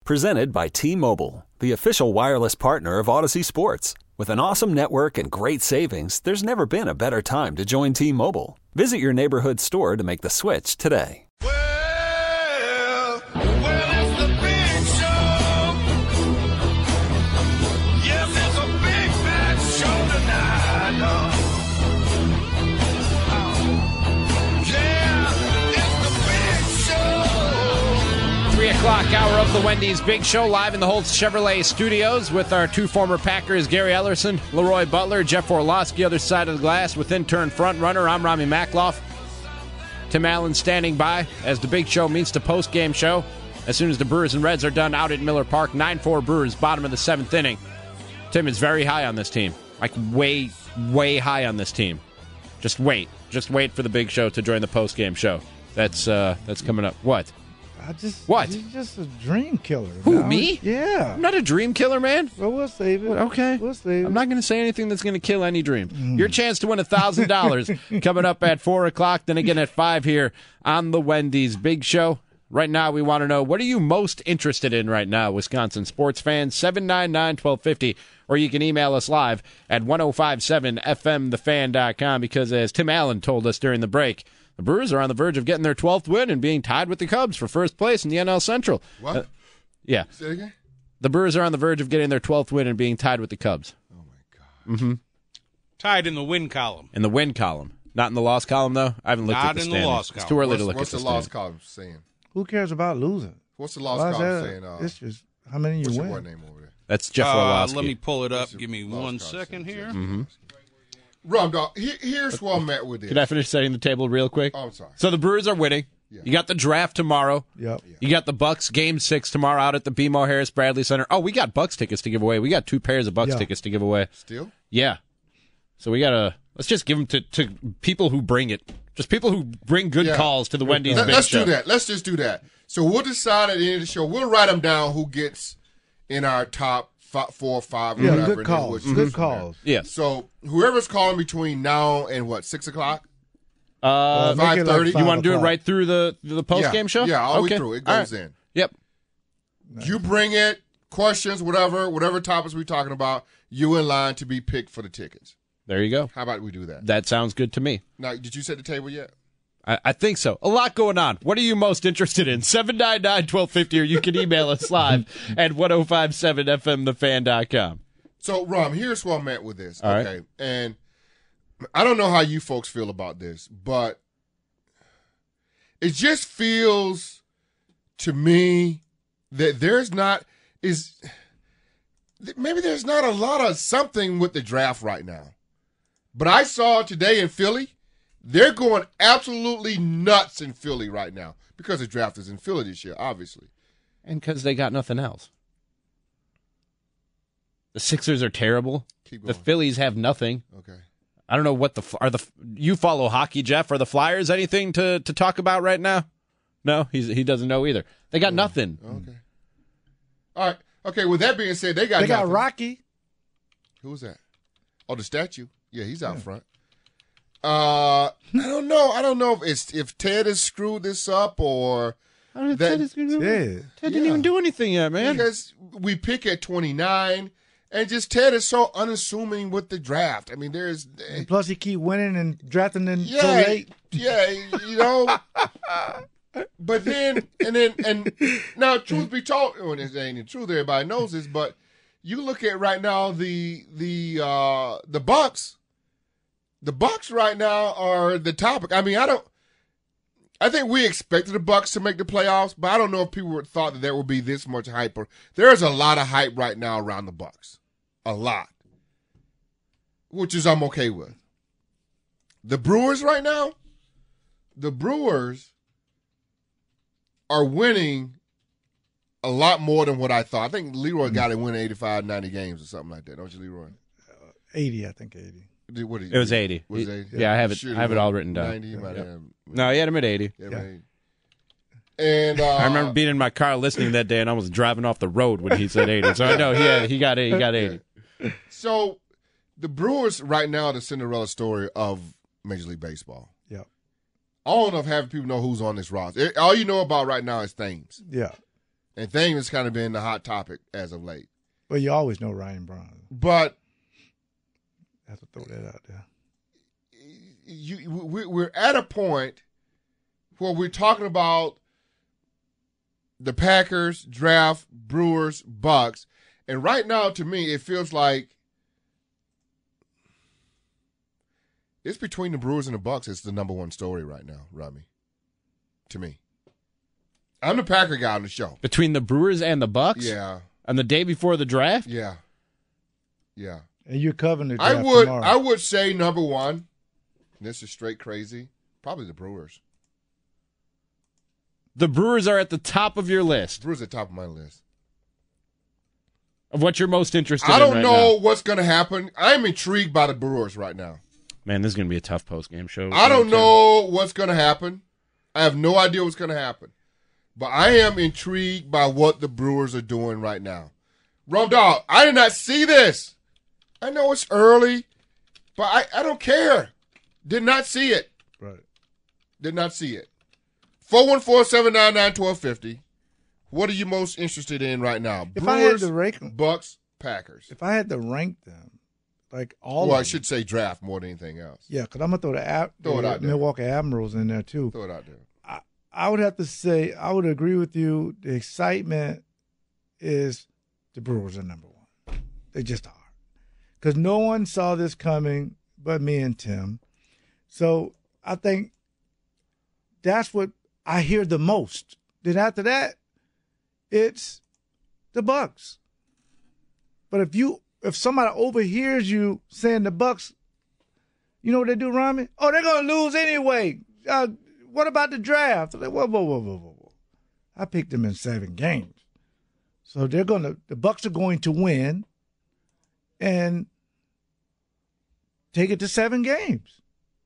Presented by T-Mobile, the official wireless partner of Odyssey Sports. With an awesome network and great savings, there's never been a better time to join T-Mobile. Visit your neighborhood store to make the switch today. Well, it's the big show. Yes, it's a big fat show tonight. Yeah, it's the big show. 3 o'clock hour of the Wendy's Big Show, live in the Holtz Chevrolet studios with our two former Packers, Gary Ellerson, Leroy Butler, Jeff Orlowski, other side of the glass with intern front runner. I'm Rami Makloff. Tim Allen standing by as the Big Show meets the post-game show. As soon as the Brewers and Reds are done out at Miller Park, 9-4 Brewers, bottom of the 7th inning. Tim is very high on this team. Like, way, way high on this team. Just wait. Just wait for the Big Show to join the post-game show. That's coming up. What? What? He's just a dream killer. Who, now. me? Yeah. I'm not a dream killer, man. Well, we'll save it. Okay. We'll save it. I'm not going to say anything that's going to kill any dream. Your chance to win $1,000 coming up at 4 o'clock, then again at 5 here on the Wendy's Big Show. Right now, we want to know, what are you most interested in right now, Wisconsin sports fans? 799-1250, or you can email us live at 1057fmthefan.com, because as Tim Allen told us during the break, the Brewers are on the verge of getting their 12th win and being tied with the Cubs for first place in the NL Central. What? Yeah. Say it again? The Brewers are on the verge of getting their 12th win and being tied with the Cubs. Oh, my God. Mm-hmm. Tied in the win column. In the win column. Not in the loss column, though? I haven't looked at the standings. Not in the loss It's too early to look at the What's the standings. loss column saying? Who cares about losing? What's the loss Why is column that? saying? It's just how many you What's your win. boy name over there? That's Jeff Orlowski. Let me pull it up. What's Give me your loss 1 column second saying? here. Mm-hmm. Rum, dog, here's where I'm at with this. Can I finish setting the table real quick? Oh, I'm sorry. So the Brewers are winning. Yeah. You got the draft tomorrow. Yep. You got the Bucks Game 6 tomorrow out at the BMO Harris Bradley Center. Oh, we got Bucks tickets to give away. We got 2 pairs of Bucks tickets to give away. Still? Yeah. So we got to – let's just give them to people who bring it. Just people who bring good calls to the Wendy's Big Let's Show. do that. Let's just do that. So we'll decide at the end of the show. We'll write them down who gets in our top 4 or 5 or Yeah, whatever. good calls. Good calls. Yeah. So whoever's calling between now and 6 o'clock? Make it 5:30. like You want to do it 5 right through the post-game show? Yeah, all the way Okay. through. It All goes right. in. Yep. You bring it, questions, whatever topics we're talking about, you in line to be picked for the tickets. There you go. How about we do that? That sounds good to me. Now, did you set the table yet? I think so. A lot going on. What are you most interested in? 799-1250, or you can email us live at 1057fmthefan.com. So, Rom, here's where I'm at with this. All right. Okay. And I don't know how you folks feel about this, but it just feels to me that maybe there's not a lot of something with the draft right now. But I saw today in Philly, they're going absolutely nuts in Philly right now because the draft is in Philly this year, obviously. And because they got nothing else. The Sixers are terrible. Keep The going. Phillies have nothing. Okay. I don't know what you follow hockey, Jeff. Are the Flyers anything to talk about right now? No, he doesn't know either. They got nothing. Okay. All right. Okay, with that being said, they got nothing. Rocky. Who's that? Oh, the statue. Yeah, he's out front. I don't know. I don't know if Ted has screwed this up or Ted Yeah. didn't even do anything yet, man. because we pick at 29, and just Ted is so unassuming with the draft. I mean, there's And plus, he keep winning and drafting them so yeah, late. you know. But then now, truth be told, well, this ain't the truth. Everybody knows this, but you look at right now the Bucks. The Bucks right now are the topic. I mean, I think we expected the Bucks to make the playoffs, but I don't know if people thought that there would be this much hype. There's a lot of hype right now around the Bucks, a lot, which is I'm okay with. The Brewers right now, the Brewers are winning a lot more than what I thought. I think Leroy got to win 85, 90 games or something like that, don't you, Leroy? 80, I think 80. It was 80. Was it 80? Yeah, I have it all written down. 90, you might have. No, he had him at 80. Yeah. 80. And I remember being in my car listening that day, and I was driving off the road when he said 80. So I know he got 80. So the Brewers right now are the Cinderella story of Major League Baseball. Yeah. I don't know if having people know who's on this roster. All you know about right now is Thames. Yeah. And Thame has kind of been the hot topic as of late. Well, you always know Ryan Braun. But I have to throw that out there. We're at a point where we're talking about the Packers, draft, Brewers, Bucks. And right now, to me, it feels like it's between the Brewers and the Bucks. It's the number one story right now, Rami. To me. I'm the Packer guy on the show. Between the Brewers and the Bucks? Yeah. On the day before the draft? Yeah. Yeah. And you're covering the draft tomorrow. I would say number one, this is straight crazy, probably the Brewers. The Brewers are at the top of your list. Brewers at the top of my list. Of what you're most interested in I don't right know now. what's going to happen. I'm intrigued by the Brewers right now. Man, this is going to be a tough post-game show. I don't know what's going to happen. I have no idea what's going to happen. But I am intrigued by what the Brewers are doing right now. Rum Dog, I did not see this. I know it's early, but I don't care. Did not see it. Right. Did not see it. 414-799-1250. What are you most interested in right now? If Brewers, I had to rank them, Bucks, Packers. if I had to rank them, like all Well, of I them, should say draft more than anything else. yeah, because I'm gonna throw Throw it out there. Milwaukee Admirals in there too. Throw it out there. I would have to say I would agree with you. The excitement is the Brewers are number one. They just are, because no one saw this coming but me and Tim. So I think that's what I hear the most. Then after that, it's the Bucks. But if somebody overhears you saying the Bucks, you know what they do, Rami? Oh, they're gonna lose anyway. What about the draft? Like, whoa. I picked them in 7 games. So the Bucks are going to win and take it to 7 games.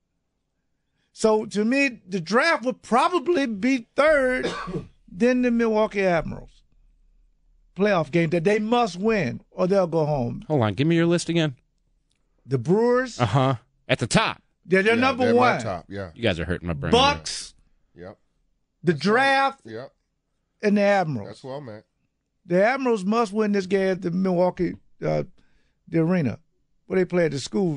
So to me, the draft would probably be third than the Milwaukee Admirals. Playoff game that they must win or they'll go home. Hold on, give me your list again. The Brewers, Uh-huh. At the top. they're number they're one. My top, yeah. You guys are hurting my brain. Bucks, Yep. the draft, Yep. and the Admirals. That's where I'm at. The Admirals must win this game at the Milwaukee, the arena, where they play at the school,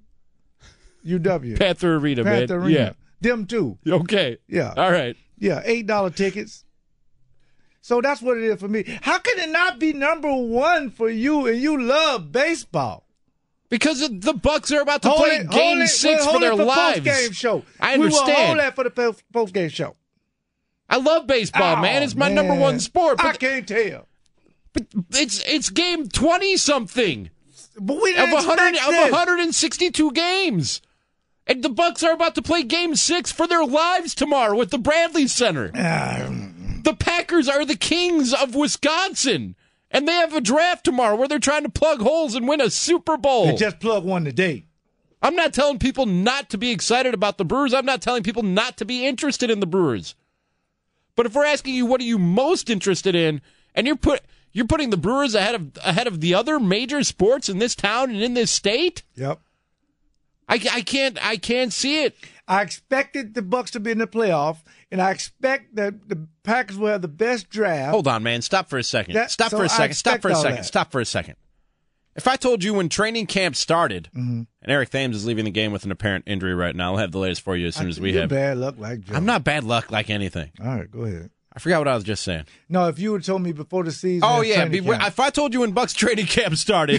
UW. Panther Arena, Panther man. Arena. Them too. Yeah. Okay. Yeah. All right. Yeah, $8 tickets. So that's what it is for me. How can it not be number one for you and you love baseball? Because the Bucks are about to play Game 6 for their lives. Post-game show. I We will hold understand. that for the post-game show. I love baseball, man. It's my number one sport. I But, can't tell. but it's game 20-something But we of didn't expect this. 162 games. And the Bucks are about to play Game 6 for their lives tomorrow at the Bradley Center. The Packers are the kings of Wisconsin. And they have a draft tomorrow where they're trying to plug holes and win a Super Bowl. They just plug one today. I'm not telling people not to be excited about the Brewers. I'm not telling people not to be interested in the Brewers. But if we're asking you what are you most interested in, and you're putting the Brewers ahead of the other major sports in this town and in this state, Yep. I can't see it. I expected the Bucks to be in the playoff, and I expect that the Packers will have the best draft. Hold on, man. Stop for a second. That- Stop so for a I second. Stop expect for a all second. that. Stop for a second. If I told you when training camp started, and Eric Thames is leaving the game with an apparent injury right now, I'll have the latest for you as soon as we You're have. bad luck like Joe. I'm not bad luck like anything. All right, go ahead. I forgot what I was just saying. No, if you would told me before the season. Oh, and yeah. training camp- If I told you when Bucks training camp started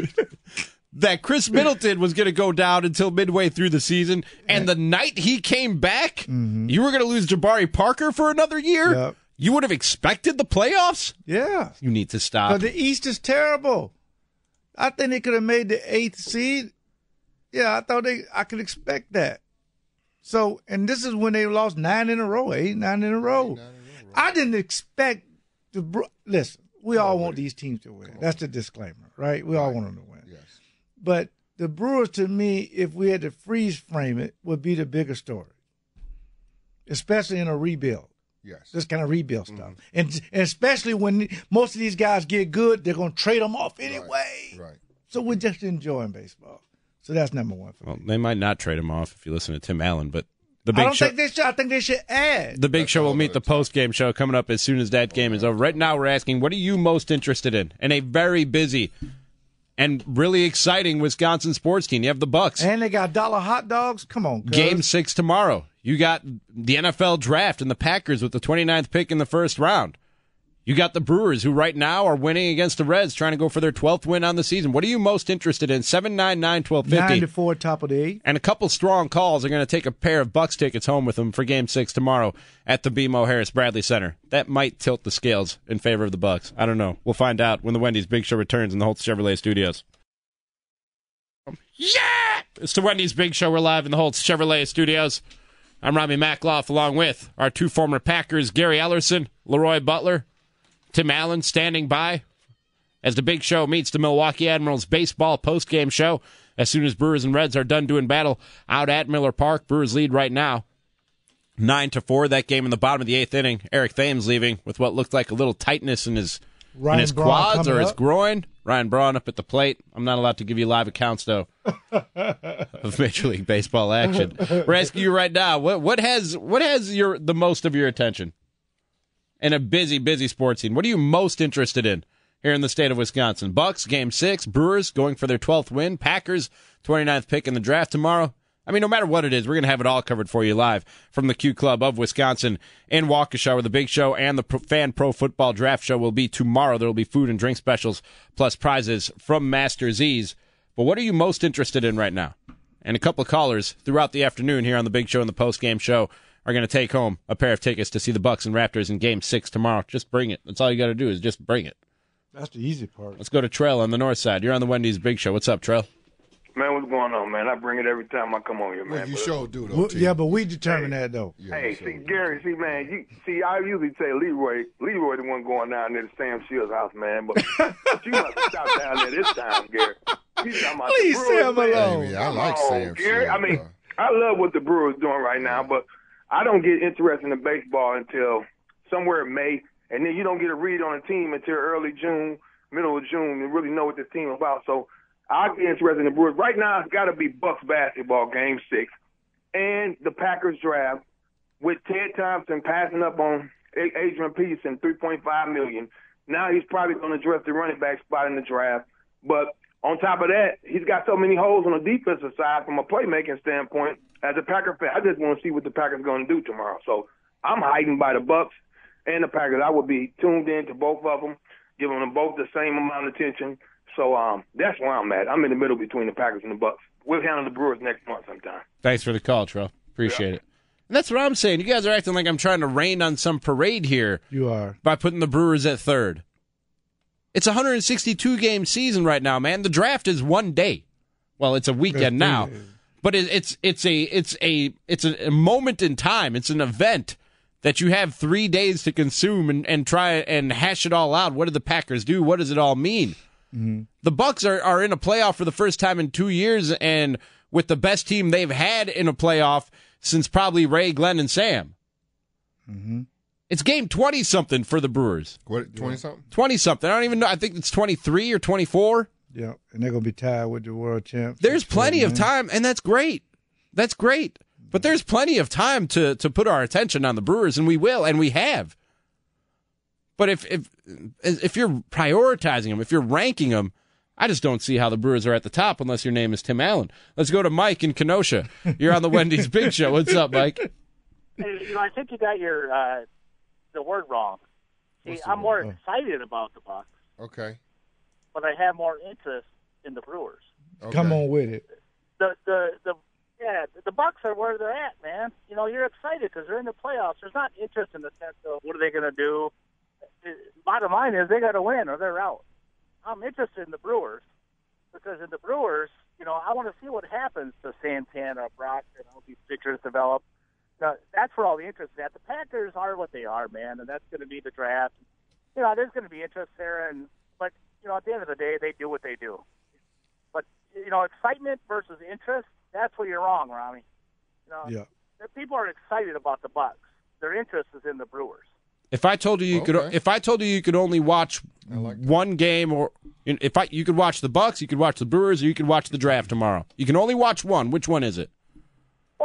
that Chris Middleton was going to go down until midway through the season, and the night he came back, you were going to lose Jabari Parker for another year, Yep. you would have expected the playoffs? Yeah. You need to stop. But the East is terrible. I think they could have made the 8th seed. Yeah, I could expect that. So, and this is when they lost 9 in a row, 9 in a row. I didn't expect listen, we all want these teams to win. That's the disclaimer, right? We all want them to win. Yes. But the Brewers, to me, if we had to freeze frame it, would be the bigger story, especially in a rebuild. Yes. This kind of rebuild stuff. And especially when most of these guys get good, they're going to trade them off anyway. Right. So we're just enjoying baseball. So that's number one for Well, me. they might not trade him off if you listen to Tim Allen, but The Big Show. I think they should add. The Big Show will meet the post-game show coming up as soon as that game is over. Right now, we're asking, what are you most interested in a very busy and really exciting Wisconsin sports team? You have the Bucks. And they got dollar hot dogs. Come on, cuz. Game 6 tomorrow. You got the NFL draft and the Packers with the 29th pick in the first round. You got the Brewers, who right now are winning against the Reds, trying to go for their 12th win on the season. What are you most interested in? 799-1250. 9-4, top of the 8. And a couple strong calls are going to take a pair of Bucks tickets home with them for Game 6 tomorrow at the BMO Harris Bradley Center. That might tilt the scales in favor of the Bucks. I don't know. We'll find out when the Wendy's Big Show returns in the Holtz Chevrolet Studios. Yeah! It's the Wendy's Big Show. We're live in the Holtz Chevrolet Studios. I'm Rami Makloff, along with our two former Packers, Gary Ellerson, Leroy Butler, Tim Allen standing by as the Big Show meets the Milwaukee Admirals baseball postgame show. As soon as Brewers and Reds are done doing battle out at Miller Park, Brewers lead right now 9-4. That game in the bottom of the 8th inning. Eric Thames leaving with what looked like a little tightness in his quads or his groin. Ryan Braun up at the plate. I'm not allowed to give you live accounts, though, of Major League Baseball action. We're asking you right now, what has the most of your attention in a busy sports scene? What are you most interested in here in the state of Wisconsin? Bucks, Game 6, Brewers going for their 12th win, Packers, 29th pick in the draft tomorrow. I mean, no matter what it is, we're going to have it all covered for you live from the Q Club of Wisconsin in Waukesha, where the Big Show and the Fan Pro Football Draft Show will be tomorrow. There will be food and drink specials plus prizes from Master Z's. But what are you most interested in right now? And a couple of callers throughout the afternoon here on the Big Show and the post-game show are going to take home a pair of tickets to see the Bucks and Raptors in Game 6 tomorrow. Just bring it. That's all you got to do is just bring it. That's the easy part. Let's go to Trell on the north side. You're on the Wendy's Big Show. What's up, Trell? Man, what's going on, man? I bring it every time I come on here, man. Well, you sure do, though, T. Yeah, but we determine that, though. Yeah, Hey, sure see, do. Gary, man, I usually say Leroy the one going down there to Sam Shields' house, man, but you must have stopped down there this time, Gary. You talking about Leave the Brewers, Sam man. alone. Hey, I like Come on, Sam Gary. Shields, I mean, bro. I love what the Brewers doing right now, but I don't get interested in baseball until somewhere in May, and then you don't get a read on a team until early June, middle of June, and really know what this team is about. So I get interested in the Brewers. Right now, it's got to be Bucks basketball, Game 6, and the Packers draft with Ted Thompson passing up on Adrian Peterson, $3.5 million. Now he's probably going to address the running back spot in the draft. But on top of that, he's got so many holes on the defensive side from a playmaking standpoint. As a Packer fan, I just want to see what the Packers are going to do tomorrow. So I'm heightened by the Bucks and the Packers. I would be tuned in to both of them, giving them both the same amount of attention. So that's where I'm at. I'm in the middle between the Packers and the Bucks. We'll handle the Brewers next month sometime. Thanks for the call, Trell. Appreciate it. And that's what I'm saying. You guys are acting like I'm trying to rain on some parade here You are. by putting the Brewers at third. It's a 162-game season right now, man. The draft is one day. Well, it's a weekend now, but it's a moment in time. It's an event that you have 3 days to consume and try and hash it all out. What did the Packers do? What does it all mean? Mm-hmm. The Bucks are in a playoff for the first time in 2 years, and with the best team they've had in a playoff since probably Ray, Glenn, and Sam. Mm-hmm. It's game 20-something for the Brewers. What, 20-something? 20-something. I don't even know. I think it's 23 or 24. Yeah, and they're going to be tied with the world champs. There's plenty of time, and that's great. That's great. But there's plenty of time to put our attention on the Brewers, and we will, and we have. But if you're prioritizing them, if you're ranking them, I just don't see how the Brewers are at the top unless your name is Tim Allen. Let's go to Mike in Kenosha. You're on the Wendy's Big Show. What's up, Mike? Hey, I think you got your the word wrong. See, I'm more excited about the Bucks, Okay. but I have more interest in the Brewers. Okay. Come on with it. The Bucks are where they're at, man. You're excited because they're in the playoffs. There's not interest in the sense of what are they going to do. Bottom line is they got to win or they're out. I'm interested in the Brewers because in the Brewers, I want to see what happens to Santana, Brock, these pitchers develop. Now, that's where all the interest is at. The Packers are what they are, man, and that's going to be the draft. There's going to be interest there, but at the end of the day, they do what they do. But excitement versus interest, that's where you're wrong, Rami. Yeah. People are excited about the Bucks. Their interest is in the Brewers. If I told you you could only watch one game, or you could watch the Bucks, you could watch the Brewers, or you could watch the draft tomorrow. You can only watch one. Which one is it? Well,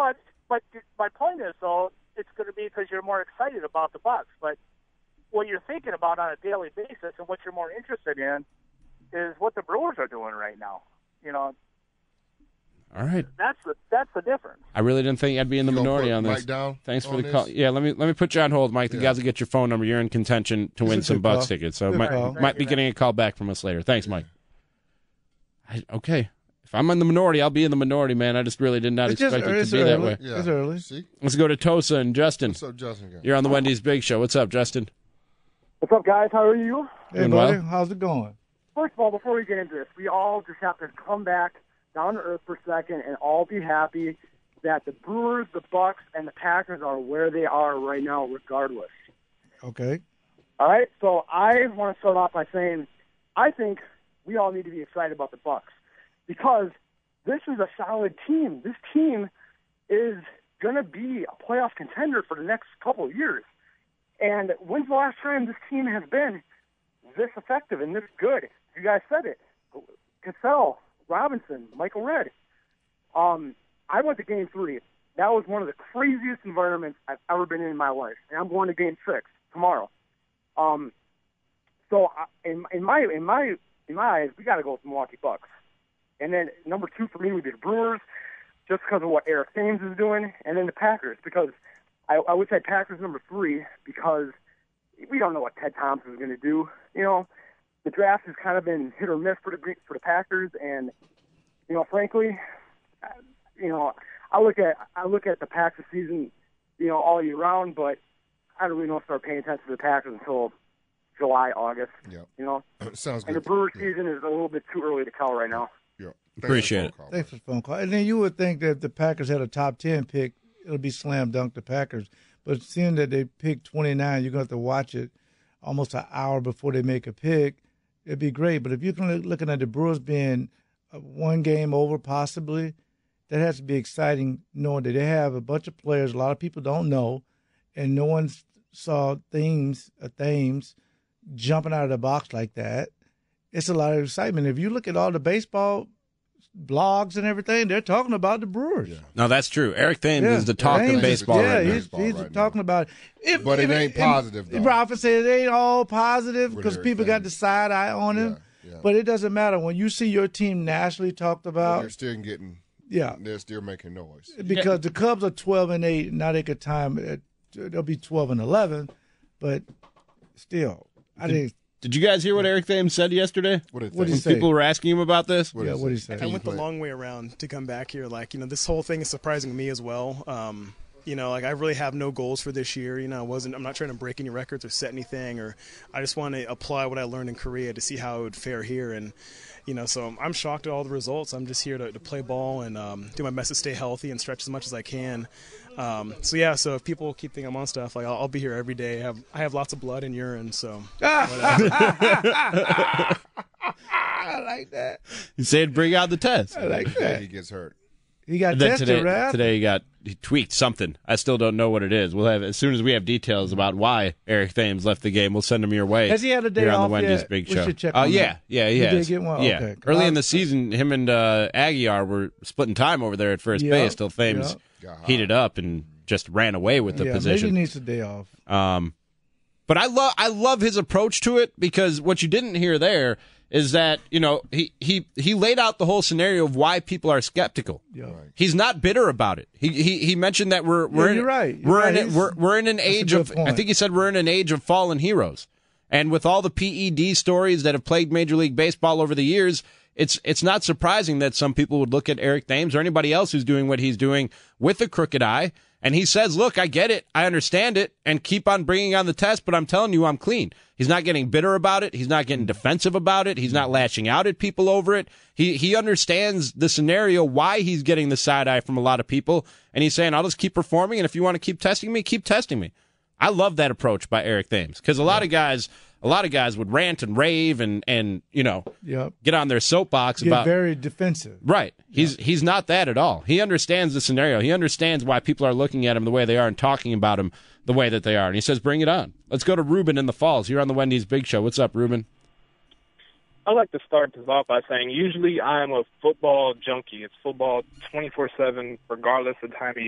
But my point is, though, it's going to be because you're more excited about the Bucks. But what you're thinking about on a daily basis and what you're more interested in is what the Brewers are doing right now. You know, all right. That's the difference. I really didn't think I'd be in the minority on this. Mike down Thanks for the call. Yeah, let me put you on hold, Mike. The guys will get your phone number. You're in contention to win some Bucks tickets, so might be getting a call back from us later. Thanks, Mike. Okay. If I'm in the minority, I'll be in the minority, man. I just really did not expect it to be that way. Yeah. It's early. See? Let's go to Tosa and Justin. What's up, Justin? You're on the Wendy's Big Show. What's up, Justin? What's up, guys? How are you? Hey, Doing buddy. well? How's it going? First of all, before we get into this, we all just have to come back down to earth for a second and all be happy that the Brewers, the Bucks, and the Packers are where they are right now regardless. Okay. All right? So I want to start off by saying I think we all need to be excited about the Bucks because this is a solid team. This team is going to be a playoff contender for the next couple of years. And when's the last time this team has been this effective and this good? You guys said it. Cassell, Robinson, Michael Redd. I went to Game 3. That was one of the craziest environments I've ever been in my life. And I'm going to Game 6 tomorrow. So in my eyes, we got to go with the Milwaukee Bucks. And then number 2 for me would be the Brewers, just because of what Eric Thames is doing, and then the Packers, because I would say Packers number 3 because we don't know what Ted Thompson is going to do. You know, the draft has kind of been hit or miss for the Packers, and you know, frankly, you know, I look at the Packers season, you know, all year round, but I don't really don't start paying attention to the Packers until July, August. Yeah, you know, sounds good. And the Brewers season is a little bit too early to tell right now. Yeah, appreciate it. Thanks for the phone call. And then you would think that if the Packers had a top 10 pick, it'll be slam dunk the Packers. But seeing that they picked 29, you're going to have to watch it almost an hour before they make a pick. It'd be great. But if you're looking at the Brewers being one game over possibly, that has to be exciting knowing that they have a bunch of players a lot of people don't know, and no one saw Thames jumping out of the box like that. It's a lot of excitement. If you look at all the baseball blogs and everything, they're talking about the Brewers. Yeah. No, that's true. Eric Thames is the talk of baseball right now. He's talking about it. But it ain't positive, though. Ralph said it ain't all positive because people got the side eye on him. Yeah. But it doesn't matter. When you see your team nationally talked about, they're still getting they're still making noise. Because the Cubs are 12-8, now they could time they'll be 12-11, but still, Did you guys hear what Eric Thames said yesterday? What did he say? People were asking him about this? What did he say? I went the long way around to come back here. Like, you know, this whole thing is surprising to me as well. You know, like I really have no goals for this year. You know, I'm not trying to break any records or set anything, or I just want to apply what I learned in Korea to see how it would fare here. And, you know, so I'm shocked at all the results. I'm just here to play ball and do my best to stay healthy and stretch as much as I can. So if people keep thinking I'm on stuff, like I'll be here every day. I have lots of blood and urine, so. I like that. He said, "Bring out the test." I like that. He gets hurt. He got And then tested, right? today he tweaked something. I still don't know what it is. We'll have as soon as we have details about why Eric Thames left the game. We'll send them your way. Has he had a day here on off the Wendy's yet? Big We Show. should check on Yeah, that. he He has. did get one? Yeah, Okay. early in the season, him and Aguiar were splitting time over there at first base till Thames heated up and just ran away with the position. Maybe he needs a day off. But I love his approach to it because what you didn't hear there is that, you know, he laid out the whole scenario of why people are skeptical. Yeah. Right. He's not bitter about it. He mentioned that we're in an age of point. I think he said we're in an age of fallen heroes. And with all the PED stories that have plagued Major League Baseball over the years, it's not surprising that some people would look at Eric Thames or anybody else who's doing what he's doing with a crooked eye. And he says, look, I get it. I understand it. And keep on bringing on the test. But I'm telling you, I'm clean. He's not getting bitter about it. He's not getting defensive about it. He's not lashing out at people over it. He understands the scenario, why he's getting the side eye from a lot of people. And he's saying, I'll just keep performing. And if you want to keep testing me, keep testing me. I love that approach by Eric Thames because a lot of guys would rant and rave and you know, get on their soapbox about very defensive. Right. He's not that at all. He understands the scenario. He understands why people are looking at him the way they are and talking about him the way that they are. And he says, bring it on. Let's go to Ruben in the Falls. You're on the Wendy's Big Show. What's up, Ruben? I like to start this off by saying usually I'm a football junkie. It's football 24/7, regardless of time of year.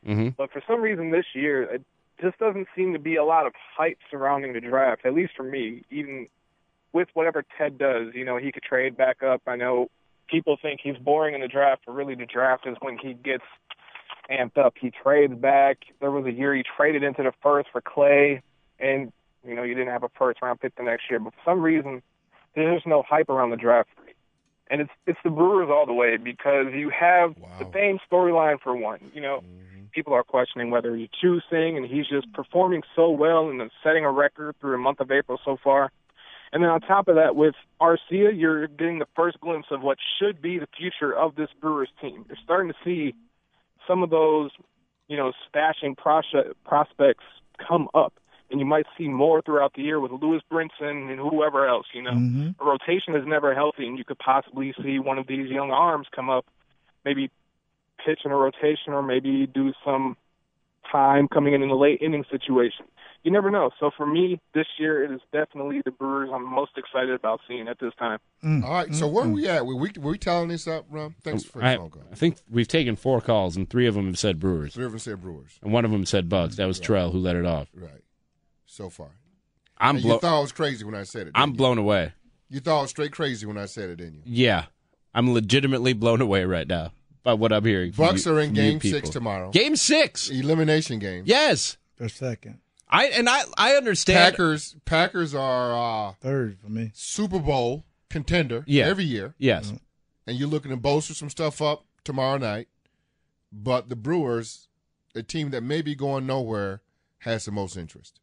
Mm-hmm. But for some reason this year, it just doesn't seem to be a lot of hype surrounding the draft, at least for me. Even with whatever Ted does, you know, he could trade back up. I know people think he's boring in the draft, but really the draft is when he gets amped up. He trades back. There was a year he traded into the first for Clay, and, you know, you didn't have a first-round pick the next year. But for some reason, there's no hype around the draft. And it's the Brewers all the way, because you have the same storyline for one. You know, people are questioning whether he's choosing, and he's just performing so well and setting a record through the month of April so far. And then on top of that, with Arcia, you're getting the first glimpse of what should be the future of this Brewers team. You're starting to see some of those, you know, stashing prospects come up. And you might see more throughout the year with Lewis Brinson and whoever else, you know. A rotation is never healthy, and you could possibly see one of these young arms come up, maybe pitch in a rotation or maybe do some time coming in the late inning situation. You never know. So for me, this year, it is definitely the Brewers I'm most excited about seeing at this time. All right, so where are we at? Were we tallying this up, Ron? Thanks for the phone call. I think we've taken 4 calls, and 3 of them have said Brewers. 3 of them said Brewers. And 1 of them said Bucks. That was Terrell who let it off. Right. So far. You thought I was crazy when I said it. I'm blown away. You thought I was straight crazy when I said it, didn't you? Yeah. I'm legitimately blown away right now by what I'm hearing. Bucks are in Game 6 tomorrow. Game 6? Elimination game. Yes. They're second. I understand. Packers are third for me. Super Bowl contender every year. Yes. And you're looking to bolster some stuff up tomorrow night. But the Brewers, a team that may be going nowhere, has the most interest.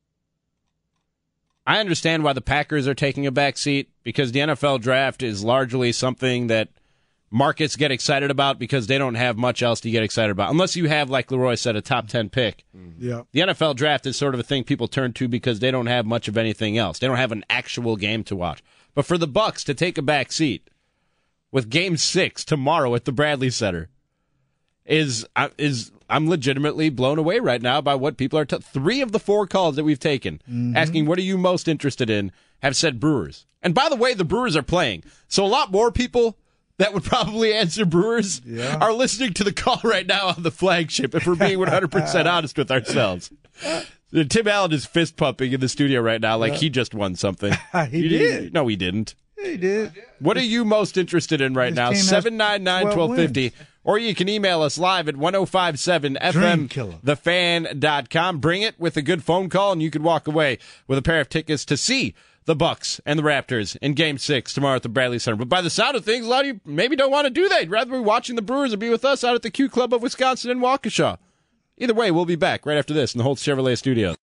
I understand why the Packers are taking a back seat, because the NFL draft is largely something that markets get excited about because they don't have much else to get excited about. Unless you have, like Leroy said, a top 10 pick. Yeah. The NFL draft is sort of a thing people turn to because they don't have much of anything else. They don't have an actual game to watch. But for the Bucks to take a back seat with Game 6 tomorrow at the Bradley Center is I'm legitimately blown away right now by what people are 3 of the 4 calls that we've taken asking what are you most interested in have said Brewers. And by the way, the Brewers are playing. So a lot more people that would probably answer Brewers are listening to the call right now on the flagship, if we're being 100% honest with ourselves. Tim Allen is fist pumping in the studio right now like he just won something. He did. No, he didn't. He did. What are you most interested in right now? 799-1250. Or you can email us live at 1057fmthefan.com. Bring it with a good phone call, and you could walk away with a pair of tickets to see the Bucks and the Raptors in Game 6 tomorrow at the Bradley Center. But by the sound of things, a lot of you maybe don't want to do that. You'd rather be watching the Brewers or be with us out at the Q Club of Wisconsin in Waukesha. Either way, we'll be back right after this in the Holtz Chevrolet Studios.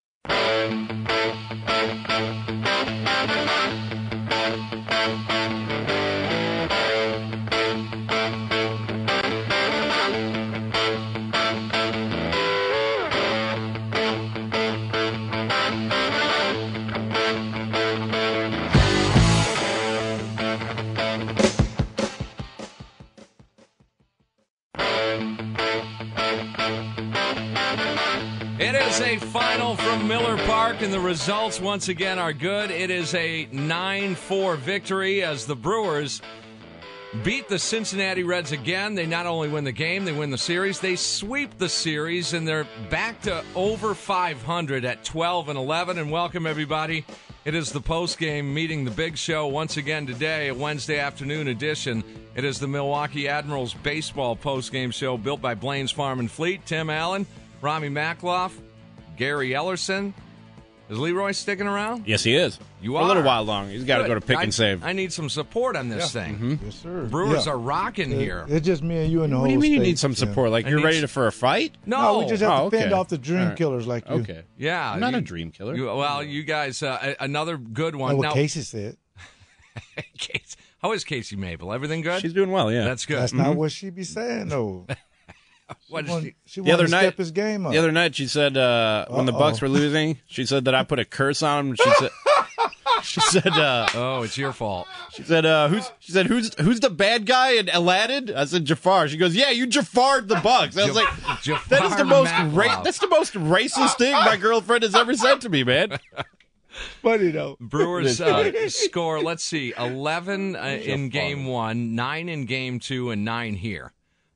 It is a final from Miller Park, and the results once again are good. It is a 9-4 victory as the Brewers beat the Cincinnati Reds again. They not only win the game, they win the series. They sweep the series, and they're back to over 500 at 12-11. And welcome, everybody. It is the post-game meeting, the big show, once again today, a Wednesday afternoon edition. It is the Milwaukee Admirals baseball post-game show built by Blaine's Farm and Fleet. Tim Allen, Rami Makloff, Gary Ellerson. Is Leroy sticking around? Yes, he is. You For are? a little while longer. He's got to Good. go to pick and save. I need some support on this thing. Mm-hmm. Yes, sir. Brewers are rocking here. It's just me and you in the whole What do you mean you state, need some support? Like I you're need ready for a fight? No. we just have to fend okay. off the dream All right. killers like you. Okay. Yeah. I'm not a dream killer. You guys, another good one. That's what Now, Casey said. how is Casey Mabel? Everything good? She's doing well, yeah. That's good. That's not what she be saying, though. What is she? She The other wanted to night, step his game up. The other night, she said when the Bucks were losing, she said that I put a curse on them. She said, "Oh, it's your fault." She said, "Who's the bad guy in Aladdin?" I said, "Jafar." She goes, "Yeah, you Jafar'd the Bucks." I was like, "That is the most that's the most racist thing my girlfriend has ever said to me, man." Funny though. Brewers score. Let's see, 11 in Game 1, 9 in Game 2, and 9 here.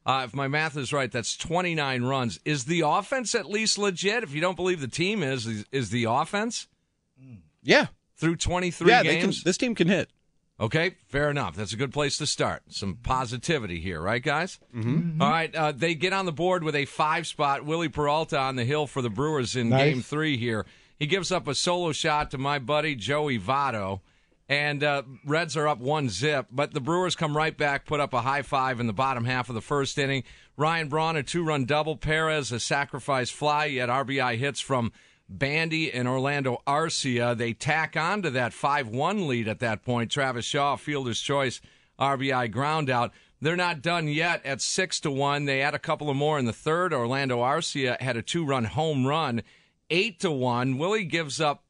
If my math is right, that's 29 runs. Is the offense at least legit? If you don't believe the team is the offense? Yeah. Through 23 games? This team can hit. Okay, fair enough. That's a good place to start. Some positivity here, right, guys? Mm-hmm. All right, they get on the board with a 5-spot. Willie Peralta on the hill for the Brewers in Game 3 here. He gives up a solo shot to my buddy Joey Votto, and Reds are up 1-0, but the Brewers come right back, put up a high five in the bottom half of the first inning. Ryan Braun, a 2-run double. Perez, a sacrifice fly. You had RBI hits from Bandy and Orlando Arcia. They tack on to that 5-1 lead at that point. Travis Shaw, fielder's choice, RBI ground out. They're not done yet at 6-1. They had a couple of more in the third. Orlando Arcia had a 2-run home run, 8-1. Willie gives up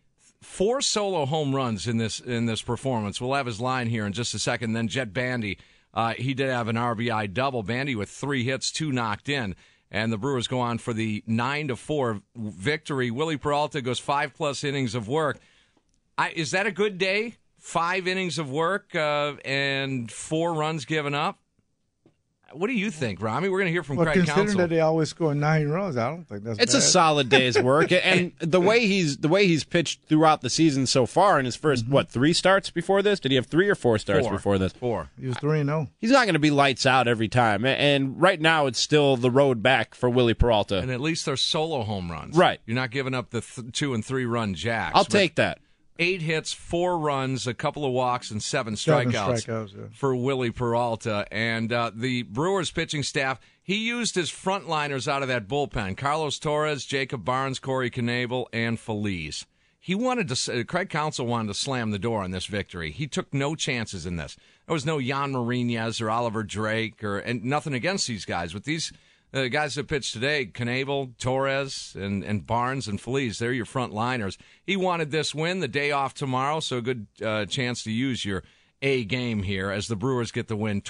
4 solo home runs in this performance. We'll have his line here in just a second. Then Jet Bandy, he did have an RBI double. Bandy with 3 hits, 2 knocked in. And the Brewers go on for the 9-4 victory. Willie Peralta goes 5+ innings of work. Is that a good day? 5 innings of work and 4 runs given up? What do you think, Rami? We're going to hear from Craig considering Counsell. that they always score 9 runs, I don't think that's It's bad. a solid day's work, and the way he's pitched throughout the season so far in his first 3 starts before this. Did he have 3 or 4 starts before this? 4. He was 3-0. He's not going to be lights out every time, and right now it's still the road back for Willie Peralta. And at least they're solo home runs. Right. You're not giving up the 2 and 3 run jacks. I'll take that. 8 hits, 4 runs, a couple of walks, and 7 strikeouts for Willie Peralta. And the Brewers pitching staff, he used his frontliners out of that bullpen. Carlos Torres, Jacob Barnes, Corey Knebel, and Feliz. Craig Counsell wanted to slam the door on this victory. He took no chances in this. There was no Jan Marinez or Oliver Drake, and nothing against these guys. But these guys that pitched today, Knebel, Torres, and Barnes and Feliz, they're your front liners. He wanted this win, the day off tomorrow, so a good chance to use your A game here as the Brewers get the win.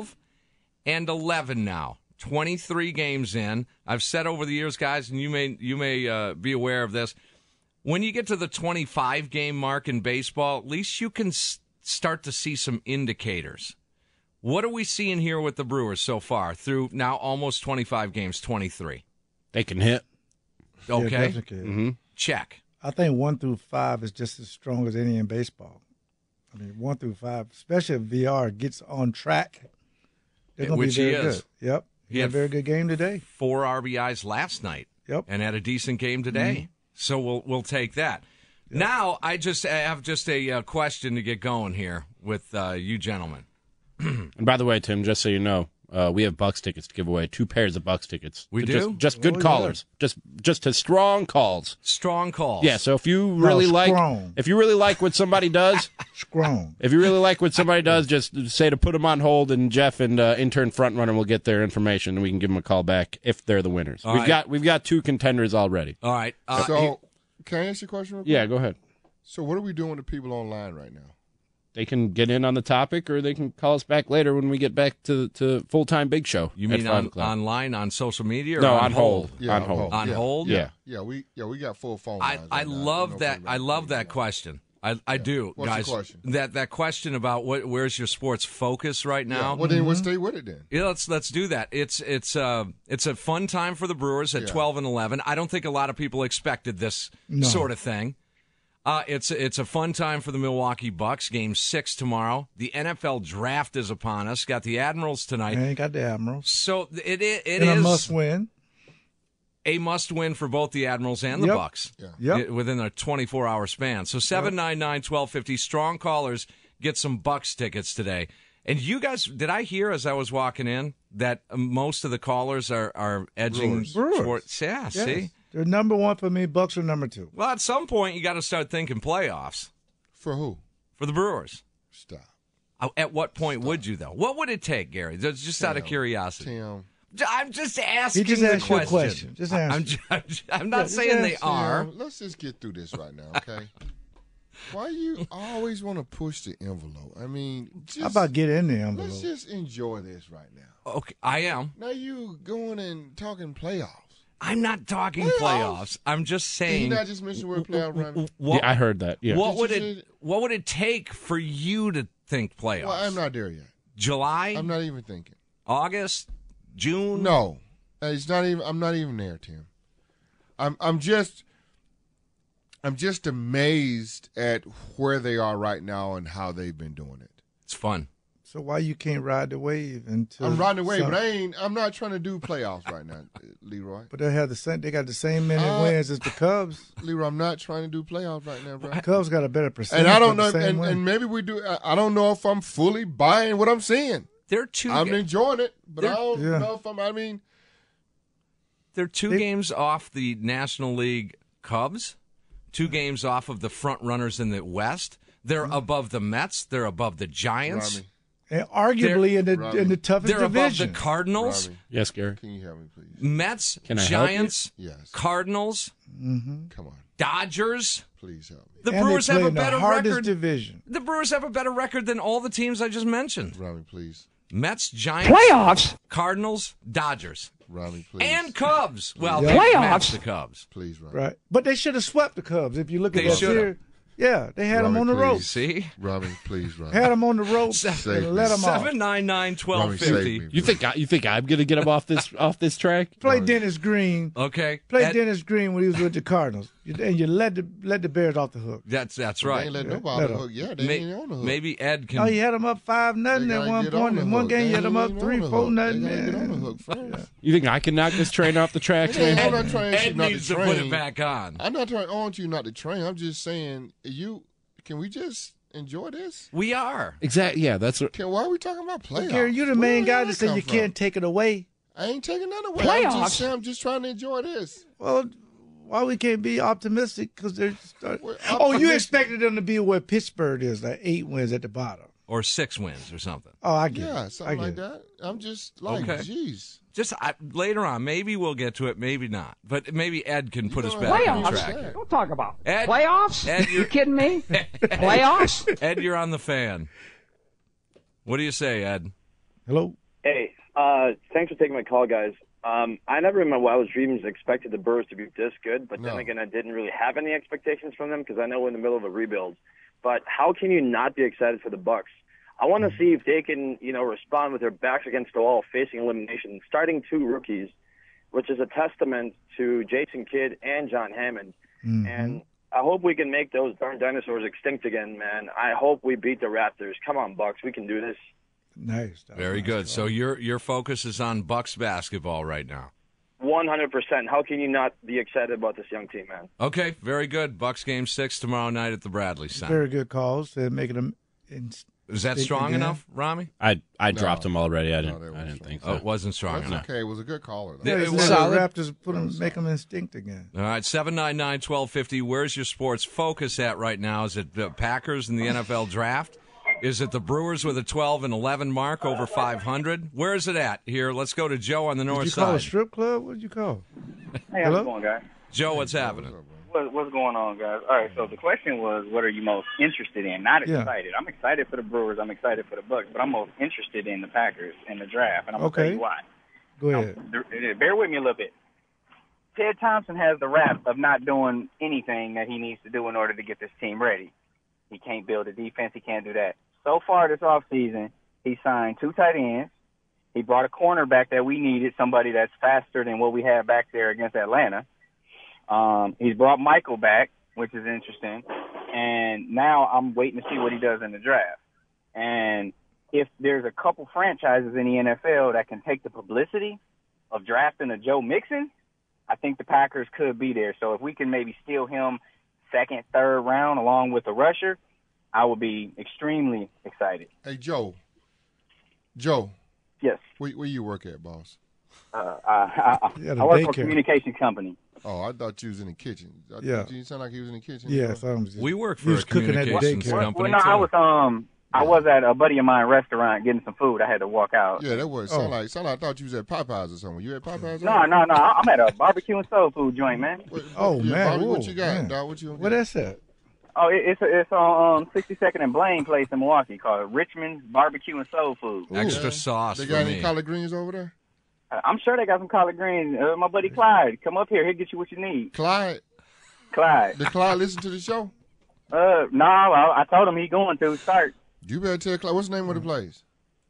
12-11 now, 23 games in. I've said over the years, guys, and you may be aware of this, when you get to the 25-game mark in baseball, at least you can start to see some indicators. What are we seeing here with the Brewers so far through now almost 25 games, 23? They can hit. Okay. Yeah, mm-hmm. Check. I think 1 through 5 is just as strong as any in baseball. I mean, 1 through 5, especially if VR gets on track, they're going to be very good. Yep. He had a very good game today. 4 RBIs last night. Yep. And had a decent game today. Mm-hmm. So we'll take that. Yep. Now I have a question to get going here with you gentlemen. And by the way, Tim, just so you know, we have Bucks tickets to give away. 2 pairs of Bucks tickets. We do? Just good callers. Yeah. Just to strong calls. Strong calls. Yeah. So if you really like what somebody does, strong. If you really like what somebody does, just say to put them on hold, and Jeff and intern frontrunner will get their information, and we can give them a call back if they're the winners. We've got 2 contenders already. All right. So can I ask you a question real quick? Yeah, go ahead. So what are we doing with the people online right now? They can get in on the topic, or they can call us back later when we get back to full-time Big Show. You mean online, on social media, or no, on hold? Yeah, on hold. On hold? Yeah. Yeah, we got full phone lines. I love that. I love that question. I do, What's guys. The question? That question about where's your sports focus right now? Yeah. Well, then we'll stay with it then. Yeah, let's do that. It's a fun time for the Brewers at 12-11. I don't think a lot of people expected this sort of thing. It's a fun time for the Milwaukee Bucks. Game 6 tomorrow. The NFL draft is upon us. Got the Admirals tonight. I ain't got the Admirals. So it is a must win. A must win for both the Admirals and the Bucks. Yep. Within a 24-hour span. So 799-1250 strong callers get some Bucks tickets today. And you guys, did I hear as I was walking in that most of the callers are edging towards? Yeah, yes. See. They're number 1 for me. Bucks are number 2. Well, at some point, you got to start thinking playoffs. For who? For the Brewers. Stop. At what point would you, though? What would it take, Gary? Just out of curiosity. Tim. I'm just asking he just the asked question. You a question. Just answer. I'm not saying they are. Let's just get through this right now, okay? Why you always want to push the envelope? I mean, how about get in the envelope? Let's just enjoy this right now. Okay, I am. Now you going and talking playoffs. I'm not talking playoffs. I'm just saying. Did you not just mention the word playoff, Ryan? Yeah, I heard that. Yeah. What would it take for you to think playoffs? Well, I'm not there yet. July? I'm not even thinking. August? June? No, it's not even. I'm not even there, Tim. I'm just amazed at where they are right now and how they've been doing it. It's fun. So why you can't ride the wave until I'm riding the wave, but I'm not trying to do playoffs right now, Leroy. But they got the same many wins as the Cubs. Leroy, I'm not trying to do playoffs right now, bro. The Cubs got a better percentage. And I don't know, and and maybe we do. I don't know if I'm fully buying what I'm seeing. They're two. I'm enjoying it, but I don't know if I'm. I mean, they're two games off the National League Cubs, 2 games off of the front runners in the West. They're above the Mets. They're above the Giants. Robbie. And arguably in the toughest they're division. Above the Cardinals. Robbie, yes, Gary. Can you help me, please? Mets, Can I Giants, help you? Yes. Cardinals, Come on, Dodgers. please help me. The And Brewers they have play a in the better hardest record. division. The Brewers have a better record than all the teams I just mentioned. Robbie, please. Mets, Giants, Playoffs? Cardinals, Dodgers, Robbie, please. and Cubs. Well, Yeah. they Playoffs? matched the Cubs. Please, Robbie. Right. But they should have swept the Cubs. If you look at They that should have. series. Yeah, they had them Robbie, on the please. ropes. See? Robbie, please, Robbie. Had them on the ropes Save and me. let them off. 799-1250. You think I'm gonna get him off this track? Play Dennis Green. Okay. Play Ed- Dennis Green when he was with the Cardinals, and you let the Bears off the hook. That's They right. ain't let nobody on the hook. Yeah, they ain't on the hook. Maybe Ed can. Oh, you had them up 5-0 They at gotta one get on point. the In one hook. game, you They had them ain't up on 3-4 the hook. nothing. They gotta get on the Man. hook first. You think I can knock this train off the tracks, Hey, man? I'm not trying to ask you Ed not needs to to train. put it back on. I'm not trying. I want you not to train. I'm just saying, can we just enjoy this? We are. Exactly. Yeah, that's what. Why are we talking about playoffs? Gary, you the Where main did guy that that said come you from? can't take it away. I ain't taking none away. Playoffs? I'm just trying to enjoy this. Well, why we can't be optimistic? Because they're We're Oh, you optimistic. expected them to be where Pittsburgh is, like 8 wins at the bottom. Or 6 wins or something. Oh, I get Yeah, it. something I like get that. I'm just like, Okay. geez. Just later on, maybe we'll get to it, maybe not. But maybe Ed can put us know, back on Playoffs? track. Don't talk about Ed- playoffs. Ed, You kidding me? Playoffs? Ed, you're on the fan. What do you say, Ed? Hello? Hey, thanks for taking my call, guys. I never in my wildest dreams expected the Brewers to be this good, but then again, I didn't really have any expectations from them because I know we're in the middle of a rebuild. But how can you not be excited for the Bucks? I want to see if they can, respond with their backs against the wall, facing elimination, starting 2 rookies, which is a testament to Jason Kidd and John Hammond. Mm-hmm. And I hope we can make those darn dinosaurs extinct again, man. I hope we beat the Raptors. Come on, Bucks, we can do this. Nice. Very good. So your focus is on Bucks basketball right now. 100%. How can you not be excited about this young team, man? Okay, very good. Bucks game 6 tomorrow night at the Bradley Center. Very good calls. They're making them. Is that strong enough, Rami? I dropped him already. I didn't think so. Oh, it wasn't strong That's enough. okay. It was a good caller, though. Yeah, Yeah, it was the solid. Raptors make them instinct again. All right, 799-1250. Where's your sports focus at right now? Is it the Packers in the NFL draft? Is it the Brewers with a 12-11 mark over 500? Where is it at? Here, let's go to Joe on the north Did you call a side. strip club? What did you call? Hey, how's it going, guys? Joe, what's happening? What's going on, guys? All right, so the question was, what are you most interested in? Not Yeah. excited. I'm excited for the Brewers. I'm excited for the Bucks, but I'm most interested in the Packers in the draft, and I'm going to tell Okay. you why. Go ahead. Bear with me a little bit. Ted Thompson has the rap of not doing anything that he needs to do in order to get this team ready. He can't build a defense. He can't do that. So far this offseason, he signed 2 tight ends. He brought a cornerback that we needed, somebody that's faster than what we had back there against Atlanta. He's brought Michael back, which is interesting. And now I'm waiting to see what he does in the draft. And if there's a couple franchises in the NFL that can take the publicity of drafting a Joe Mixon, I think the Packers could be there. So if we can maybe steal him second, third round along with a rusher, I would be extremely excited. Hey, Joe. Joe. Yes. Where you work at, boss? I work for a communications company. Oh, I thought you was in the kitchen. Yeah. You sound like he was in the kitchen. Yes, We work for a communications company, Well, no, too. I was at a buddy of mine restaurant getting some food. I had to walk out. Yeah, that was sound like I thought you was at Popeyes or something. You at Popeyes? No. I'm at a barbecue and soul food joint, man. Oh, Yeah, man. Bobby, what Whoa, you got, man. dog? What you What that's at? Oh, it's on 62nd and Blaine place in Milwaukee called Richmond's Barbecue and Soul Food. Extra sauce They for got any me. collard greens over there? I'm sure they got some collard greens. My buddy Clyde, come up here. He'll get you what you need. Clyde? Did Clyde listen to the show? No, I told him he going to start. You better tell Clyde. What's the name of the place?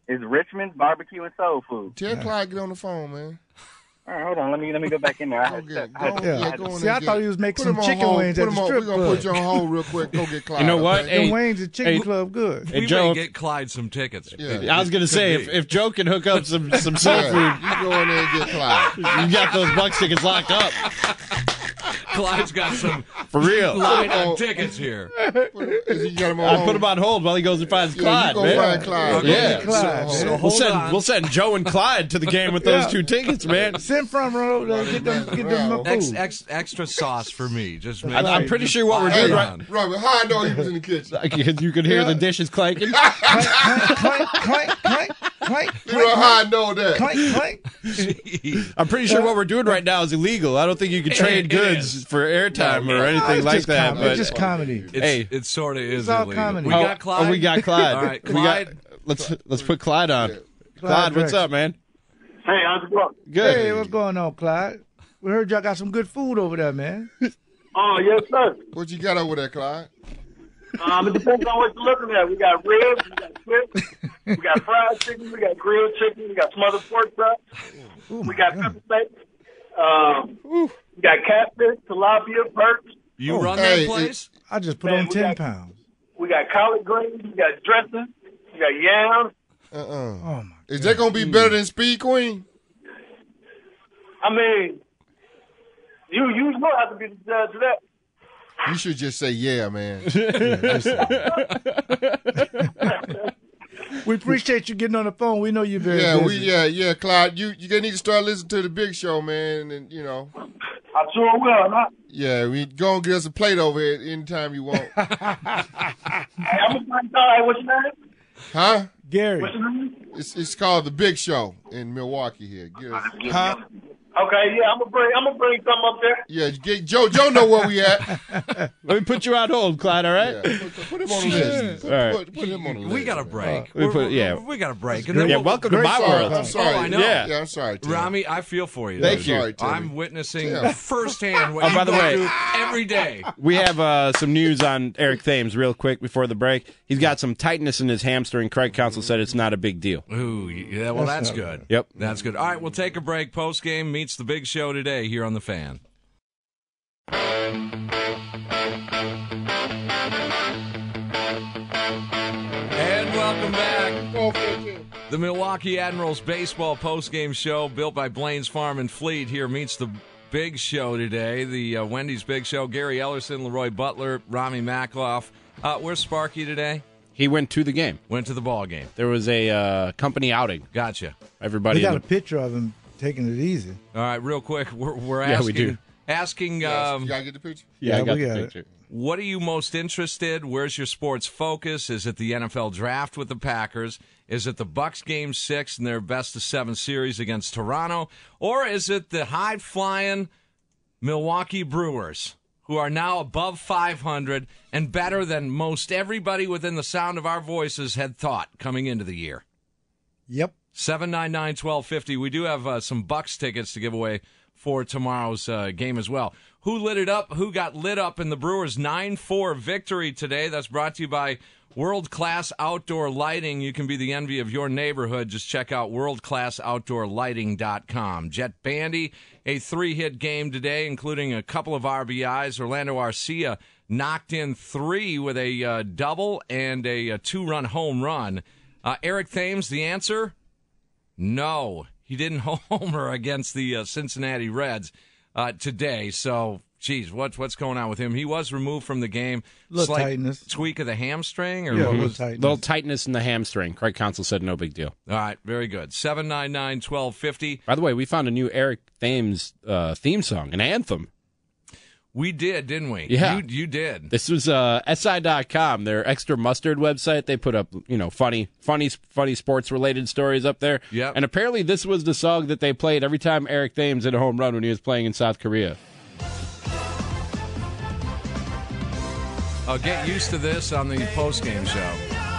is Richmond's barbecue and soul food. Tell Clyde get on the phone, man. All right, hold on. Let me go back in there. Go in See, I thought he was making some chicken wings at the strip We're going to put you on hold real quick. Go get Clyde. You know what? The wings at Chicken Club good. We may get Clyde some tickets. I was going to say, if Joe can hook up some soul food. You go in there and get Clyde. You got those Bucks tickets locked up. Clyde's got some For real. line on tickets here. I put him on hold while he goes and finds Clyde. You go find Clyde. Yeah. Clyde. So We'll send Joe and Clyde to the game with those 2 tickets, man. Send front row to get them food. Extra sauce for me. Just I'm pretty sure what we're doing right. Robert, how I know he was in the kitchen? You could hear the dishes clanking. Clank, clank, clank, clank. You know how I know that? Clank, clank. I'm pretty sure what we're doing right now is illegal. I don't think you can trade goods for airtime or anything like that. It's just comedy. It sort of is all illegal. comedy. We got Clyde. We got Clyde. All right, Clyde. Let's put Clyde on. Clyde, what's up, man? Hey, how's it going? Good. Hey, what's going on, Clyde? We heard y'all got some good food over there, man. Oh, yes, sir. What you got over there, Clyde? It depends on what you're looking at. We got ribs, we got chips, we got fried chicken, we got grilled chicken, we got smothered pork chops, we got pepper steak, we got catfish, tilapia, perch. You run that place? I just put on 10 pounds. We got collard greens, we got dressing, we got yams. Oh my! Is that gonna be better than Speed Queen? I mean, you will have to be the judge of that. You should just say yeah, man. We appreciate you getting on the phone. We know you're very busy. Yeah, Clyde. You need to start listening to the Big Show, man, and I sure will, huh? Yeah, we go and get us a plate over here anytime you want. Hey, I'm gonna find out what's your name? Huh? Gary. What's your name? It's called the Big Show in Milwaukee here. Get us. Huh? Okay, yeah, I'm gonna bring something up there. Yeah, Joe know where we at. Let me put you on hold, Clyde, all right? Yeah, put him on the list. All right. Put him on the list. We got a break. We got a break. And Yeah, welcome to my world. I'm sorry. Oh, I know. Yeah, I'm sorry, Tim. Rami, I feel for you. Thank you. Sorry, Timmy. I'm witnessing Yeah. firsthand what Oh, you by the go way- through every day. We have some news on Eric Thames real quick before the break. He's got some tightness in his hamstring. Craig Counsell said it's not a big deal. Ooh, yeah, well, that's good. Yep. That's good. All right, we'll take a break. Post game meets the Big Show today here on The Fan. And welcome back. The Milwaukee Admirals baseball postgame show built by Blaine's Farm and Fleet here meets the Big Show today. The Wendy's Big Show. Gary Ellerson, Leroy Butler, Rami Makloff. Where's Sparky today? He went to the game. Went to the ball game. There was a company outing. Gotcha. Everybody. We got a picture of him taking it easy. All right, real quick. We're Yeah, asking. we do. Asking. You gotta get the picture. Yeah, I got we the got it. picture. What are you most interested? Where's your sports focus? Is it the NFL draft with the Packers? Is it the Bucks Game 6 in their best-of-7 series against Toronto? Or is it the high-flying Milwaukee Brewers, who are now above 500 and better than most everybody within the sound of our voices had thought coming into the year? Yep. 799-1250. We do have some Bucks tickets to give away for tomorrow's game as well. Who lit it up? Who got lit up in the Brewers' 9-4 victory today? That's brought to you by World Class Outdoor Lighting. You can be the envy of your neighborhood. Just check out worldclassoutdoorlighting.com. Jet Bandy, a 3-hit game today, including a couple of RBIs. Orlando Arcia knocked in 3 with a double and a 2-run home run. Eric Thames, the answer? No. He didn't homer against the Cincinnati Reds today. So, geez, what's going on with him? He was removed from the game. Little tightness. Tweak of the hamstring? Or Yeah, what little was? tightness. Little tightness in the hamstring. Craig Counsell said no big deal. All right, very good. 799-1250. By the way, we found a new Eric Thames theme song, an anthem. We did, didn't we? Yeah. You did. This was SI.com, their extra mustard website. They put up, funny sports-related stories up there. Yep. And apparently this was the song that they played every time Eric Thames hit a home run when he was playing in South Korea. I'll get used to this on the postgame show.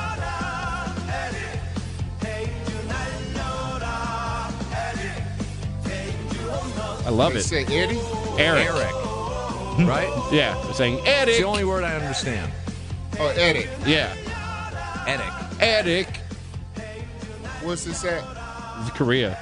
I love They it. say Eddie? Eric. Right? Yeah, they're saying It's Eric. the only word I understand. Oh, Eddie. Yeah. Edic. Eric. What's this at? Korea.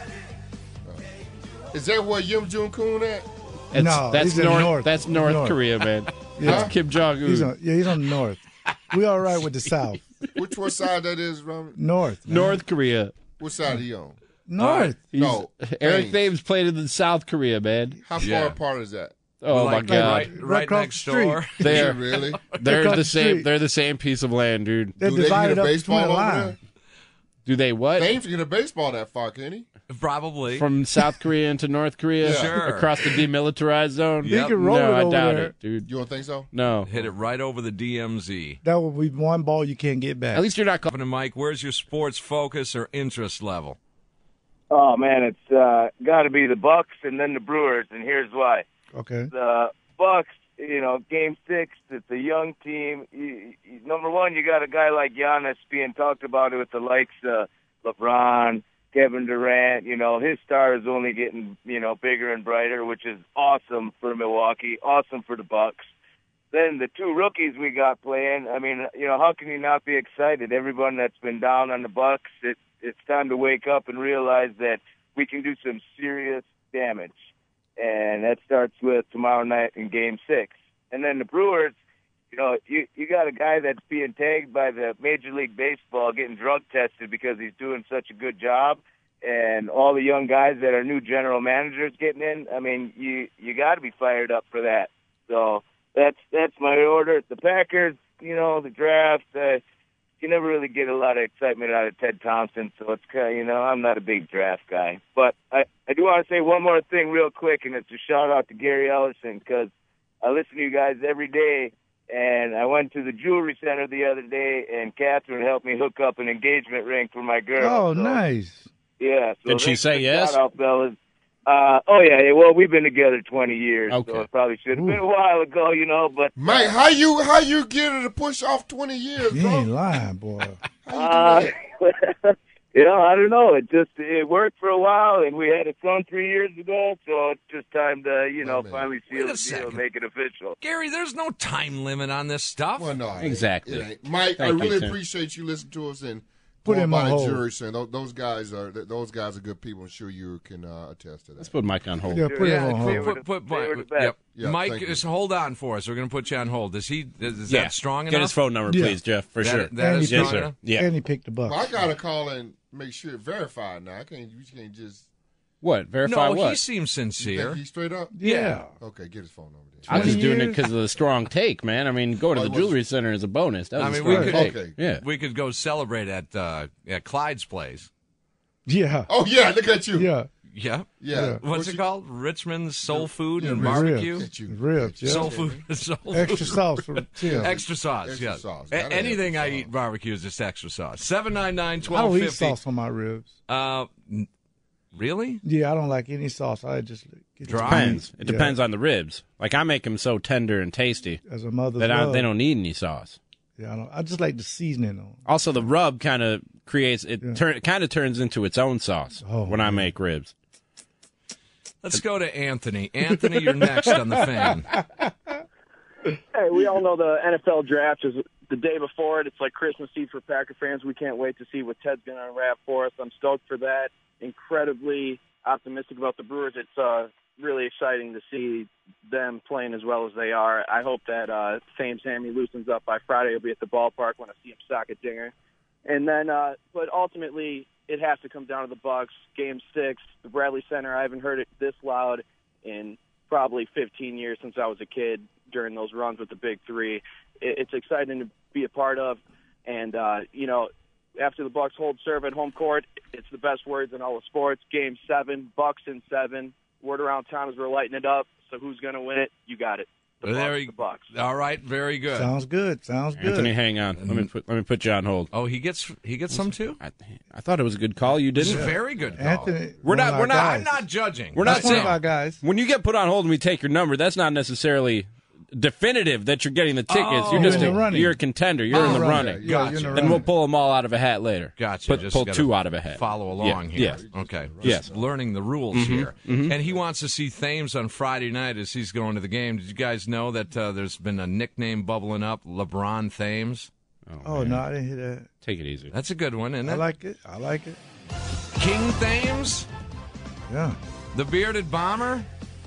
Is that where Yim Jong-un at? That's he's in north. That's North Korea, man. Yeah. That's Kim Jong-un. He's on the north. We all right with the south. Which one side that is, Robert? North. Man. North Korea. What side are you on? North. Eric Thames played in South Korea, man. How far apart is that? Oh my God! Right next door. They're really? They're the same. They're the same piece of land, dude. They're Do they divided get a up baseball between the over line. there? Do they what? They ain't get a baseball that far, can he? Probably. From South Korea into North Korea? Yeah. Sure. Across the demilitarized zone? Yep. He can roll No, it I over doubt there. it, dude. You don't think so? No. Hit it right over the DMZ. That would be one ball you can't get back. At least you're not Governor Mike, where's your sports focus or interest level? Oh man, it's got to be the Bucks and then the Brewers, and here's why. Okay. The Bucks, Game 6. It's a young team. Number one, you got a guy like Giannis being talked about with the likes of LeBron, Kevin Durant. His star is only getting bigger and brighter, which is awesome for Milwaukee, awesome for the Bucks. Then the two rookies we got playing. I mean, how can you not be excited? Everyone that's been down on the Bucks, it's time to wake up and realize that we can do some serious damage. And that starts with tomorrow night in Game 6. And then the Brewers, you got a guy that's being tagged by the Major League Baseball getting drug tested because he's doing such a good job. And all the young guys that are new general managers getting in, I mean, you got to be fired up for that. So that's my order. The Packers, the draft, you never really get a lot of excitement out of Ted Thompson, so it's kind of, I'm not a big draft guy. But I do want to say one more thing real quick, and it's a shout-out to Gary Ellison, because I listen to you guys every day, and I went to the jewelry center the other day, and Catherine helped me hook up an engagement ring for my girl. Oh, nice. Yeah. So Did she say yes? Shout-out, fellas. Yeah. Well, we've been together 20 years, Okay. so it probably should have been a while ago, but... Mike, how you get her to push off 20 years, You bro? ain't lying, boy. I don't know. It worked for a while, and we had a son 3 years ago, so it's just time to, finally seal the deal and make it official. Gary, there's no time limit on this stuff. Well, no, Exactly. it ain't. Mike, Thank I you, really Tim. appreciate you listening to us and Put going him by on the hold. jury saying those guys are good people. I'm sure you can attest to that. Let's put Mike on hold. Yeah, put him on hold. Put They were the best. yep. Yeah, Mike, thank you. just hold on for us. We're going to put you on hold. Is Yeah. that strong Get enough? his phone number, Yeah. please, Jeff, for sure. That And is he yes, strong sir. enough? Yeah. And he picked the Bucks. Well, I gotta call and make sure it's verified now. You can't just. What? Verify No, what? he seems sincere. He's straight up. Yeah. Okay, get his phone number. Then. I was just 20 doing it years? because of the strong take, man. I mean, go to Oh, the it was- jewelry center is a bonus. That was I a mean, strong we could take. Okay. Yeah. we could go celebrate at Clyde's place. Yeah. Oh yeah, look at you. Yeah. Yeah. Yeah. What's it called? Richmond's Soul Food and ribs. Barbecue. Look at you. Ribs, yeah. Soul food. Soul Extra food. sauce for Tim. Extra sauce. Extra yeah. sauce. A- Gotta have anything I sauce. eat barbecue is just extra sauce. I don't eat 799-1250. sauce on my ribs. Really? Yeah, I don't like any sauce. I just get Dry? Depends. It Yeah. depends on the ribs. Like, I make them so tender and tasty as a mother's that love. they don't need any sauce. Yeah, I just like the seasoning on. Also, the rub kind of creates it. Kind of turns into its own sauce when I make ribs. Let's go to Anthony. Anthony, you're next on the Fan. Hey, we all know the NFL draft is the day before it. It's like Christmas Eve for Packer fans. We can't wait to see what Ted's going to unwrap for us. I'm stoked for that. Incredibly optimistic about the Brewers. It's really exciting to see them playing as well as they are. I hope that Fame Sammy loosens up by Friday. He'll be at the ballpark when I see him sock a dinger. And then, but ultimately, it has to come down to the Bucks. Game 6, the Bradley Center. I haven't heard it this loud in probably 15 years since I was a kid during those runs with the Big Three. It's exciting to be a part of. And, after the Bucks hold serve at home court, it's the best words in all of sports. Game 7, Bucks in 7. Word around town is we're lighting it up. So who's going to win it? You got it. The Bucks. All right, very good. Sounds good. Sounds good. Anthony, hang on. Let me put you on hold. Oh, he gets some too. I thought it was a good call. You didn't. It's a very good call. Anthony, We're not. I'm not judging. We're not That's one saying of our guys. when you get put on hold and we take your number. That's not necessarily definitive that you're getting the tickets. Oh. You're just You're in the running. you're a contender. You're in the running. Yeah, you're in the And running. we'll pull them all out of a hat later. Gotcha. Pull gotta two out of a hat. Follow along here. Yes. Okay. Yes. Just learning the rules here. And he wants to see Thames on Friday night as he's going to the game. Did you guys know that there's been a nickname bubbling up, LeBron Thames? Oh, no, I didn't hear that. Take it easy. That's a good one, isn't it? I like it. I like it. King Thames? Yeah. The Bearded Bomber?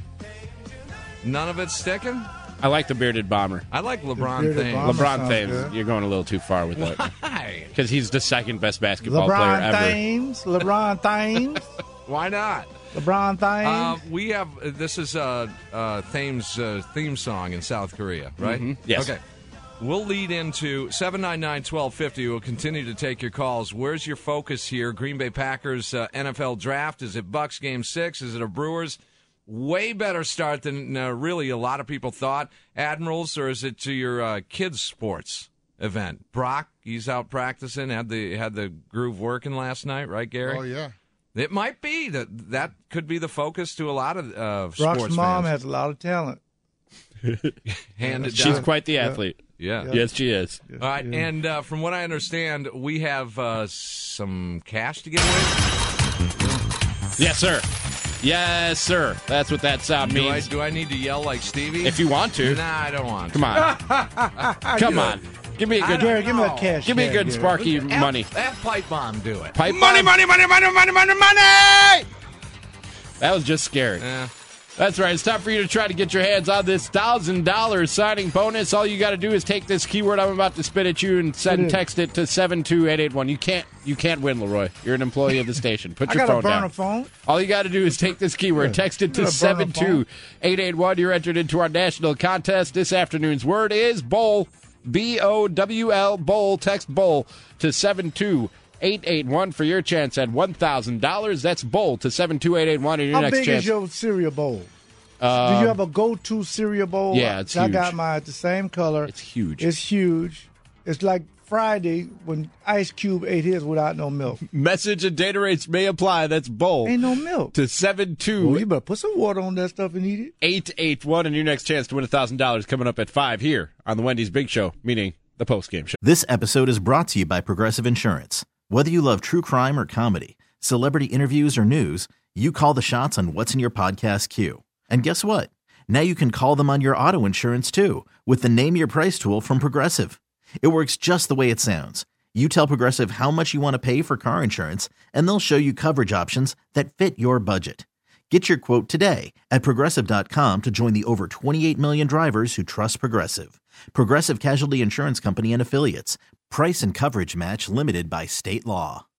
None of it's sticking? I like the Bearded Bomber. I like LeBron Thames. LeBron Thames. You're going a little too far with that. Why? Because he's the second best basketball player ever. LeBron Thames. Why not? LeBron Thames. We have, this is Thames' theme song in South Korea, right? Mhm. Yes. Okay. We'll lead into 799-1250. We'll continue to take your calls. Where's your focus here? Green Bay Packers NFL draft. Is it Bucs Game 6? Is it a Brewers? Way better start than really a lot of people thought. Admirals, or is it to your kids' sports event? Brock, he's out practicing. Had the groove working last night, right, Gary? Oh, yeah. It might be that could be the focus to a lot of sports Brock's mom fans. has a lot of talent. Handed She's down. quite the athlete. Yeah. Yes, she is. All right, and from what I understand, we have some cash to give away. Yes, sir. Yes, sir. That's what that sound means. Do I need to yell like Stevie? If you want to. Nah, I don't want to. Come on. Come on. Give me a good. Gary, give me that cash. Give me a good Gary. Sparky money. Have Pipe Bomb do it. Pipe Money, bomb? money, money, money, money, money, money! That was just scary. That's right. It's time for you to try to get your hands on this $1,000 signing bonus. All you got to do is take this keyword I'm about to spit at you and text it to 72881. You can't win, Leroy. You're an employee of the station. Put your phone down. I got to burn a phone. All you got to do is take this keyword, text it to 72881. You're entered into our national contest. This afternoon's word is bowl. BOWL, bowl. Text bowl to 72881 for your chance at $1,000. That's bowl to 72881 in your How next big chance. is your cereal bowl? Do you have a go-to cereal bowl? Yeah, it's I huge. got mine the same color. It's huge. It's huge. It's like Friday when Ice Cube ate his without no milk. Message and data rates may apply. That's bowl. Ain't no milk. To 72. Well, you better put some water on that stuff and eat it. 881, and your next chance to win $1,000 coming up at 5 here on the Wendy's Big Show, meaning the postgame show. This episode is brought to you by Progressive Insurance. Whether you love true crime or comedy, celebrity interviews or news, you call the shots on what's in your podcast queue. And guess what? Now you can call them on your auto insurance too with the Name Your Price tool from Progressive. It works just the way it sounds. You tell Progressive how much you want to pay for car insurance, and they'll show you coverage options that fit your budget. Get your quote today at Progressive.com to join the over 28 million drivers who trust Progressive. Progressive Casualty Insurance Company and Affiliates. Price and coverage match limited by state law.